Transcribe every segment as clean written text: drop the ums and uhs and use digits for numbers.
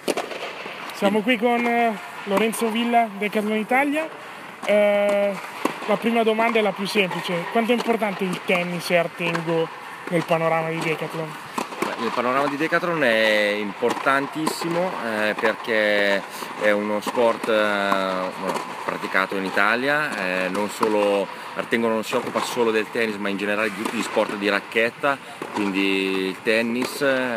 Siamo qui con Lorenzo Villa, Decathlon Italia. La prima domanda è la più semplice: quanto è importante il tennis e Artengo nel panorama di Decathlon? Il panorama di Decathlon è importantissimo perché è uno sport praticato in Italia, Artengo non si occupa solo del tennis ma in generale di tutti gli sport di racchetta, quindi il tennis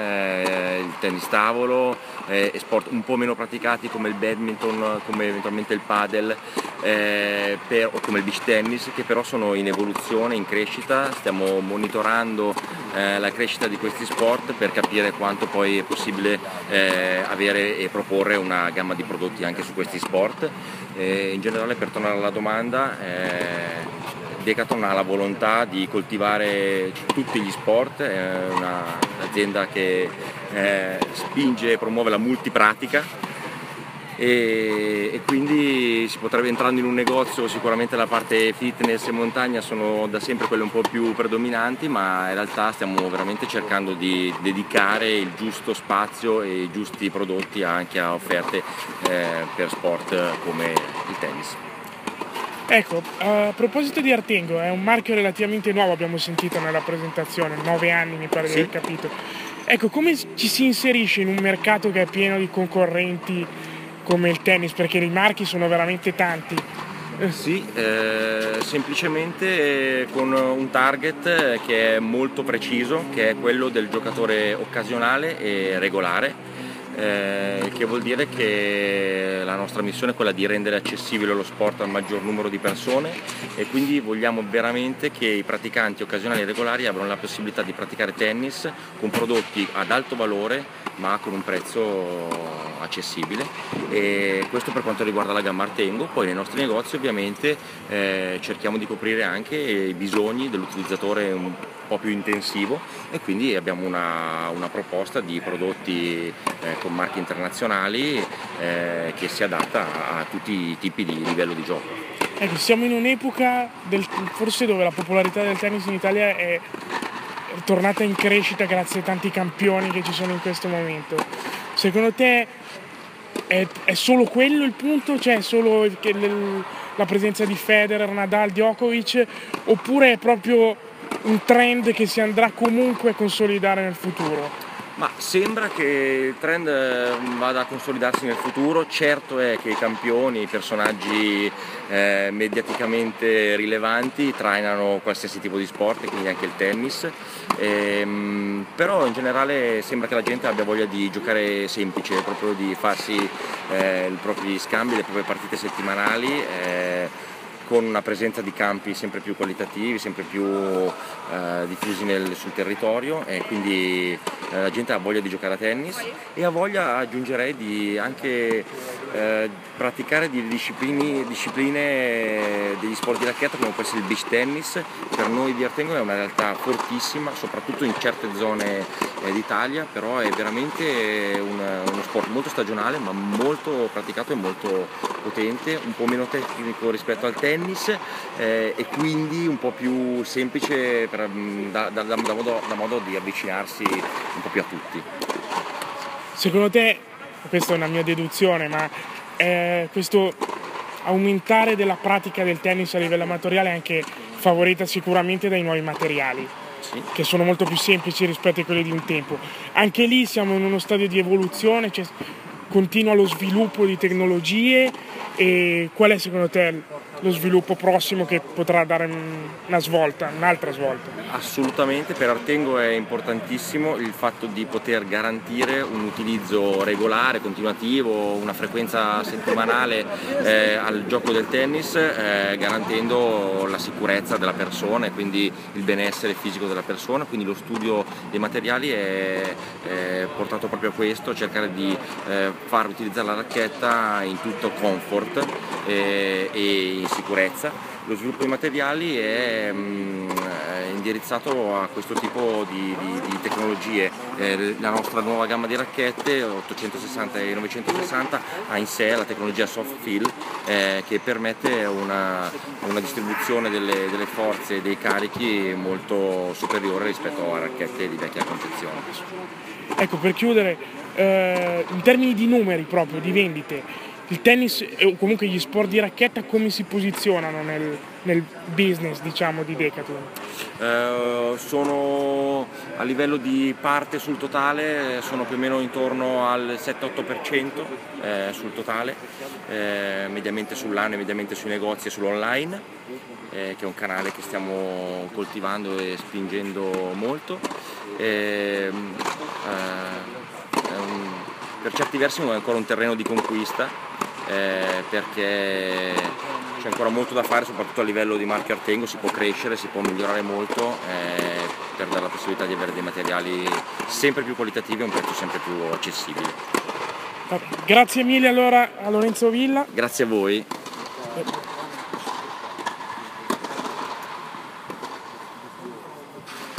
tavolo, e sport un po' meno praticati come il badminton, come eventualmente il padel o come il beach tennis, che però sono in evoluzione, in crescita. Stiamo monitorando la crescita di questi sport per capire quanto poi è possibile avere e proporre una gamma di prodotti anche su questi sport. In generale, per tornare alla domanda, Decathlon ha la volontà di coltivare tutti gli sport, è un'azienda che spinge e promuove la multipratica e quindi si potrebbe, entrando in un negozio, sicuramente la parte fitness e montagna sono da sempre quelle un po' più predominanti, ma in realtà stiamo veramente cercando di dedicare il giusto spazio e i giusti prodotti anche a offerte per sport come il tennis. Ecco, a proposito di Artengo, è un marchio relativamente nuovo, abbiamo sentito nella presentazione, 9 anni mi pare di aver capito. Ecco, come ci si inserisce in un mercato che è pieno di concorrenti come il tennis, perché i marchi sono veramente tanti? Sì, semplicemente con un target che è molto preciso, che è quello del giocatore occasionale e regolare. Che vuol dire che la nostra missione è quella di rendere accessibile lo sport al maggior numero di persone, e quindi vogliamo veramente che i praticanti occasionali e regolari abbiano la possibilità di praticare tennis con prodotti ad alto valore ma con un prezzo accessibile, e questo per quanto riguarda la gamma Artengo. Poi nei nostri negozi ovviamente cerchiamo di coprire anche i bisogni dell'utilizzatore un po' più intensivo, e quindi abbiamo una proposta di prodotti con marche internazionali che si adatta a tutti i tipi di livello di gioco. Ecco, siamo in un'epoca forse dove la popolarità del tennis in Italia è tornata in crescita grazie ai tanti campioni che ci sono in questo momento. Secondo te è solo quello il punto? Cioè solo la presenza di Federer, Nadal, Djokovic, oppure è proprio un trend che si andrà comunque a consolidare nel futuro? Ma sembra che il trend vada a consolidarsi nel futuro. Certo è che i campioni, i personaggi mediaticamente rilevanti trainano qualsiasi tipo di sport, quindi anche il tennis, però in generale sembra che la gente abbia voglia di giocare semplice, proprio di farsi i propri scambi, le proprie partite settimanali, con una presenza di campi sempre più qualitativi, sempre più diffusi sul territorio, e quindi la gente ha voglia di giocare a tennis e ha voglia, aggiungerei, di anche praticare di discipline degli sport di racchetta come può essere il beach tennis. Per noi di Artengo è una realtà fortissima, soprattutto in certe zone d'Italia, però è veramente uno sport molto stagionale ma molto praticato e molto potente, un po' meno tecnico rispetto al tennis, e quindi un po' più semplice da modo di avvicinarsi un po' più a tutti. Secondo te, questa è una mia deduzione, ma questo aumentare della pratica del tennis a livello amatoriale è anche favorita sicuramente dai nuovi materiali, Sì, che sono molto più semplici rispetto a quelli di un tempo? Anche lì siamo in uno stadio di evoluzione, cioè continua lo sviluppo di tecnologie, e qual è secondo te lo sviluppo prossimo che potrà dare una svolta, un'altra svolta? assolutamente. Per Artengo è importantissimo il fatto di poter garantire un utilizzo regolare, continuativo, una frequenza settimanale al gioco del tennis, garantendo la sicurezza della persona e quindi il benessere fisico della persona. Quindi lo studio dei materiali è portato proprio a questo: cercare di far utilizzare la racchetta in tutto comfort e in sicurezza. Lo sviluppo dei materiali è indirizzato a questo tipo di tecnologie. La nostra nuova gamma di racchette 860 e 960 ha in sé la tecnologia soft fill, che permette una distribuzione delle forze e dei carichi molto superiore rispetto a racchette di vecchia concezione. Ecco, per chiudere, in termini di numeri proprio, di vendite, il tennis o comunque gli sport di racchetta come si posizionano nel business, diciamo, di Decathlon? Sono a livello di parte sul totale, sono più o meno intorno al 7-8% sul totale, mediamente sull'anno e mediamente sui negozi e sull'online, che è un canale che stiamo coltivando e spingendo molto. Per certi versi è ancora un terreno di conquista, perché c'è ancora molto da fare, soprattutto a livello di marchio Artengo. Si può crescere, si può migliorare molto, per dare la possibilità di avere dei materiali sempre più qualitativi a un prezzo sempre più accessibile. Grazie mille allora a Lorenzo Villa. Grazie a voi.